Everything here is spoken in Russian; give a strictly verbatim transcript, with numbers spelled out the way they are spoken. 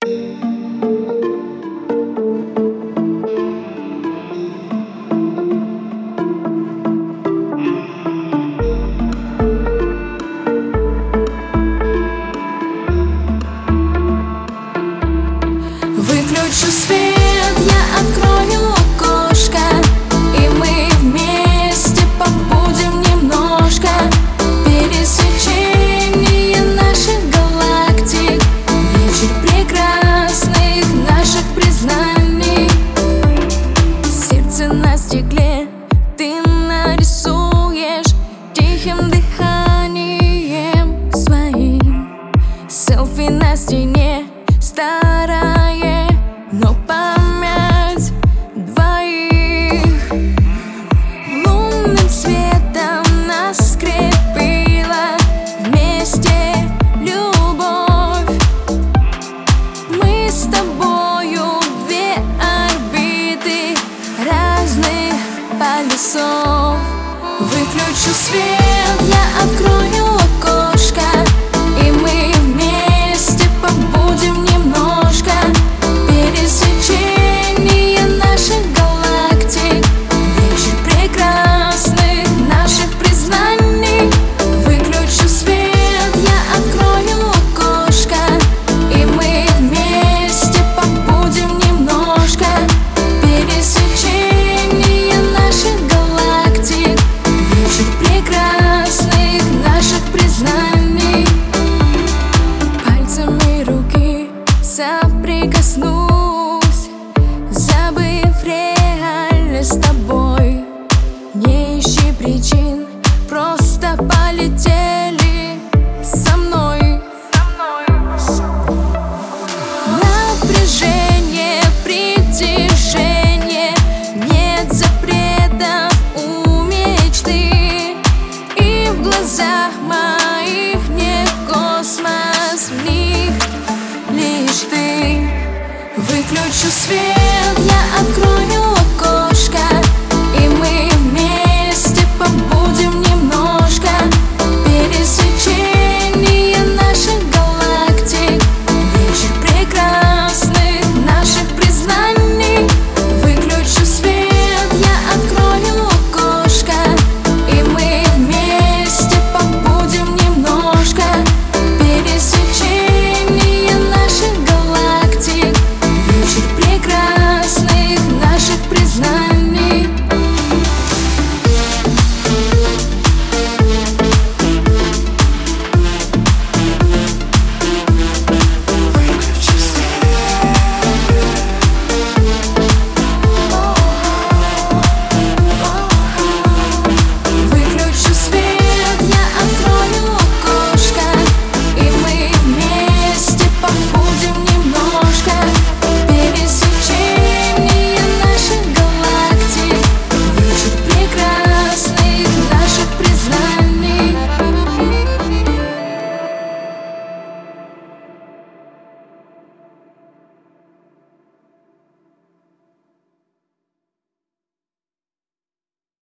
Выключу свет, я открою окошко, и мы вместе побудем немножко. Пересечение наших галактик, вечер прекрасных наших признаний. Сердце на стекле ты нарисуешь тихим дыханием своим. Селфи на стене старое, но память двоих. Лунным светом нас скрепила вместе любовь. Мы с тобою две орбиты разных полюсов. Выключу свет, я открою окошко, и мы вместе побудем немножко. Пересечение наших галактик, вечер прекрасных наших признаний. Выключу свет, я открою окошко, и мы вместе побудем немножко. Пересечение наших галактик, вечер прекрасных наших признаний. Пальцами руки соприкоснусь, забыв реальность с тобой. Не ищи причин, просто полетели со мной. Напряжение, притяжение, нет запретов у мечты. И в глазах моих не космос, в них лишь ты. Выключу свет.